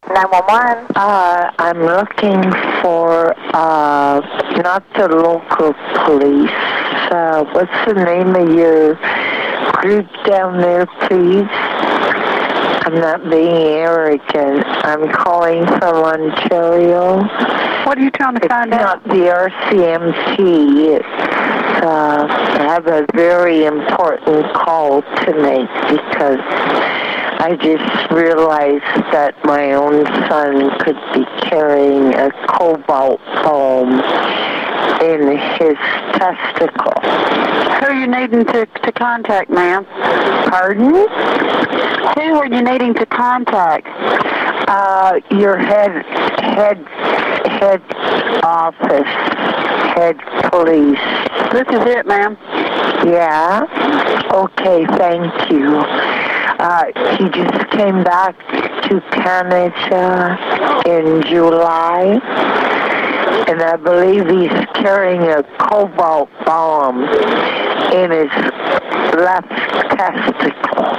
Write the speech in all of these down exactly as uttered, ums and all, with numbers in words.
nine one one. Uh, I'm looking for, uh, not the local police. Uh, what's the name of your group down there, please? I'm not being arrogant. I'm calling from Ontario. What are you trying to It's find out? not the R C M P. It's, uh, I have a very important call to make because I just realized that my own son could be carrying a cobalt bomb in his testicle. Who are you needing to, to contact, ma'am? Pardon? Who are you needing to contact? Uh, your head, head, head office, head police. This is it, ma'am. Yeah? Okay, thank you. Uh, he just came back to Canada in July, and I believe he's carrying a cobalt bomb in his left testicle.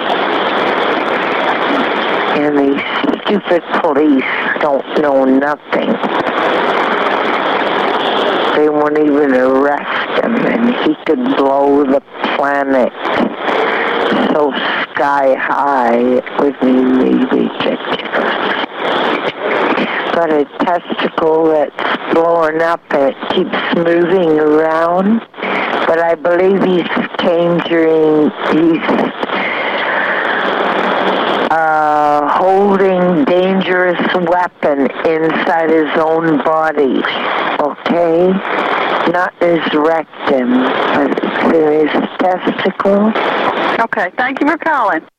And these stupid police don't know nothing. They won't even arrest him, and he could blow the planet so sky high, it would be ridiculous. Got a testicle that's blowing up and it keeps moving around, but I believe he's changing, he's uh, holding dangerous weapon inside his own body, okay? Not his rectum, but it's in his testicle. Okay, thank you for calling.